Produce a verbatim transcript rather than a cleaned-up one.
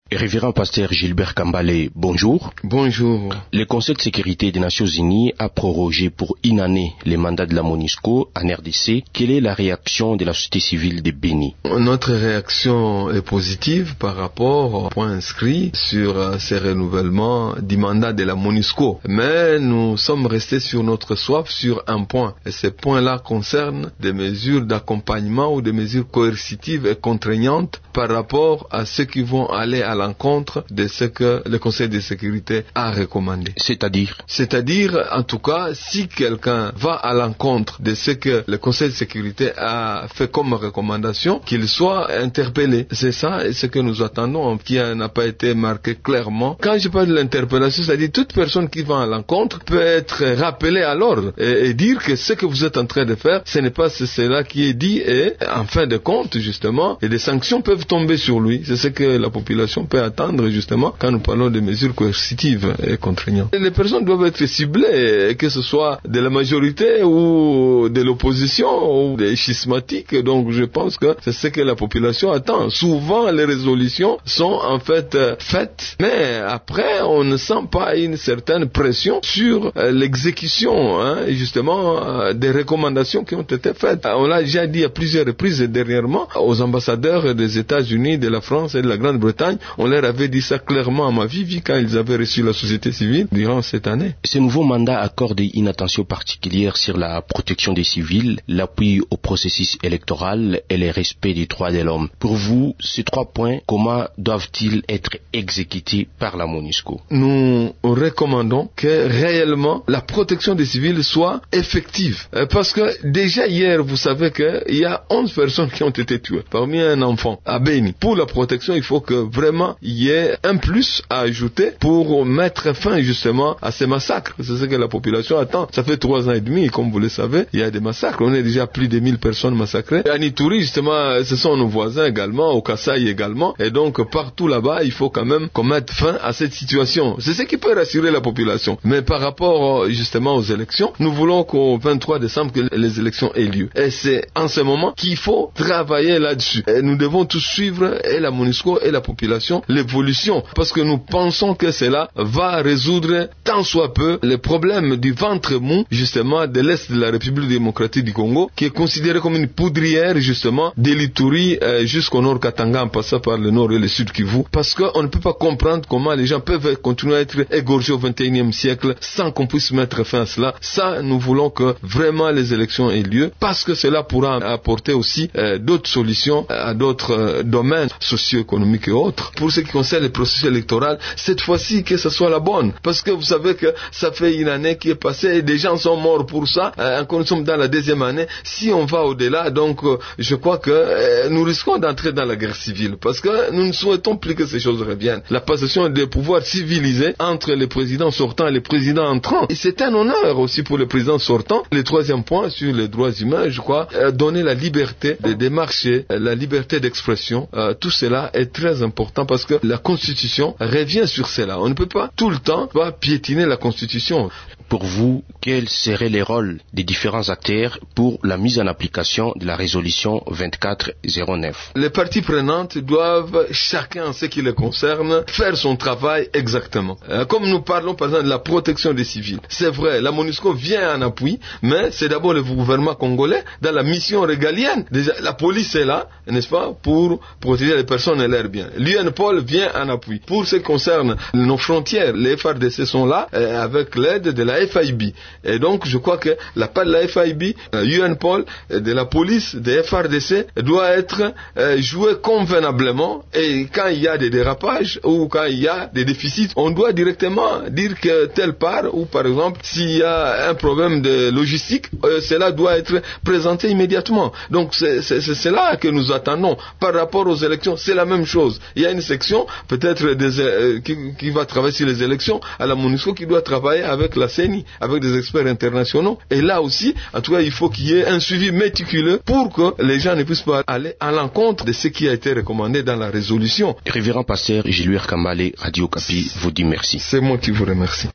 Révérend pasteur Gilbert Kambale, bonjour. Bonjour. Le Conseil de sécurité des Nations Unies a prorogé pour une année les mandats de la MONUSCO en R D C. Quelle est la réaction de la société civile de Béni? Notre réaction est positive par rapport au point inscrit sur ces renouvellements du mandat de la MONUSCO. Mais nous sommes restés sur notre soif sur un point. Et ce point-là concerne des mesures d'accompagnement ou des mesures coercitives et contraignantes par rapport à ceux qui vont aller à l'encontre de ce que le Conseil de sécurité a recommandé. C'est-à-dire? C'est-à-dire, en tout cas, si quelqu'un va à l'encontre de ce que le Conseil de sécurité a fait comme recommandation, qu'il soit interpellé. C'est ça ce que nous attendons, qui n'a pas été marqué clairement. Quand je parle de l'interpellation, c'est-à-dire toute personne qui va à l'encontre peut être rappelée à l'ordre et, et dire que ce que vous êtes en train de faire, ce n'est pas cela qui est dit, et en fin de compte, justement, et des sanctions peuvent tomber sur lui. C'est ce que la population peut attendre, justement, quand nous parlons de mesures coercitives et contraignantes. Les personnes doivent être ciblées, que ce soit de la majorité ou de l'opposition ou des schismatiques. Donc je pense que c'est ce que la population attend. Souvent, les résolutions sont en fait euh, faites, mais après, on ne sent pas une certaine pression sur euh, l'exécution, hein, justement, euh, des recommandations qui ont été faites. On l'a déjà dit à plusieurs reprises dernièrement aux ambassadeurs des États-Unis, de la France et de la Grande-Bretagne. On leur avait dit ça clairement à ma vie quand ils avaient reçu la société civile durant cette année. Ce nouveau mandat accorde une attention particulière sur la protection des civils, l'appui au processus électoral et le respect des droits de l'homme. Pour vous, ces trois points, comment doivent-ils être exécutés par la MONUSCO? Nous recommandons que réellement la protection des civils soit effective. Parce que déjà hier, vous savez qu'il y a onze personnes qui ont été tuées, parmi un enfant à Béni. Pour la protection, il faut que vraiment il y ait un plus à ajouter pour mettre fin justement à ces massacres. C'est ce que la population attend. Ça fait trois ans et demi, comme vous le savez, il y a des massacres. On est déjà plus de mille personnes massacrées. À Nitouri, justement, ce sont nos voisins également, au Kasaï également. Et donc, partout là-bas, il faut quand même qu'on mette fin à cette situation. C'est ce qui peut rassurer la population. Mais par rapport justement aux élections, nous voulons qu'au vingt-trois décembre, que les élections aient lieu. Et c'est en ce moment qu'il faut travailler là-dessus. Et nous devons tous suivre, et la MONUSCO et la population, l'évolution. Parce que nous pensons que cela va résoudre tant soit peu les problèmes du ventre mou, justement, de l'Est de la République démocratique du Congo, qui est considéré comme une poudrière, justement, de l'Ituri euh, jusqu'au nord Katanga, en passant par le nord et le sud Kivu. Parce qu'on ne peut pas comprendre comment les gens peuvent continuer à être égorgés au vingt et unième siècle sans qu'on puisse mettre fin à cela. Ça, nous voulons que vraiment les élections aient lieu, parce que cela pourra apporter aussi euh, d'autres solutions à d'autres euh, domaines socio-économiques et autres. Pour ce qui concerne le processus électoral, cette fois-ci que ce soit la bonne. Parce que vous savez que ça fait une année qui est passée et des gens sont morts pour ça. Euh, encore nous sommes dans la deuxième année. Si on va au-delà, donc euh, je crois que euh, nous risquons d'entrer dans la guerre civile. Parce que nous ne souhaitons plus que ces choses reviennent. La passation des pouvoirs civilisés entre les présidents sortants et les présidents entrants. Et c'est un honneur aussi pour les présidents sortants. Le troisième point sur les droits humains, je crois, euh, donner la liberté de démarcher, euh, la liberté d'expression. Euh, tout cela est très important parce que la Constitution revient sur cela. On ne peut pas tout le temps pas piétiner la Constitution. Pour vous, quel serait le rôle des différents acteurs pour la mise en application de la résolution vingt-quatre zéro neuf? Les parties prenantes doivent, chacun en ce qui les concerne, faire son travail exactement. Euh, comme nous parlons par exemple de la protection des civils. C'est vrai, la MONUSCO vient en appui, mais c'est d'abord le gouvernement congolais dans la mission régalienne. Déjà, la police est là, n'est-ce pas, pour protéger les personnes et leurs biens. L'U N P O L vient en appui. Pour ce qui concerne nos frontières, les F R D C sont là euh, avec l'aide de la F I B. Et donc, je crois que la part de la F I B, euh, U N P O L, de la police, des F R D C, doit être euh, jouée convenablement. Et quand il y a des dérapages ou quand il y a des déficits, on doit directement dire que telle part, ou par exemple, s'il y a un problème de logistique, euh, cela doit être présenté immédiatement. Donc, c'est, c'est, c'est là que nous attendons. Par rapport aux élections, c'est la même chose. Il y a une section, peut-être des, euh, qui, qui va travailler sur les élections à la MONUSCO, qui doit travailler avec la C E N I, avec des experts internationaux. Et là aussi, en tout cas, il faut qu'il y ait un suivi méticuleux pour que les gens ne puissent pas aller à l'encontre de ce qui a été recommandé dans la résolution. Révérend pasteur Gilbert Kambale, Radio Okapi, vous dit merci. C'est moi qui vous remercie.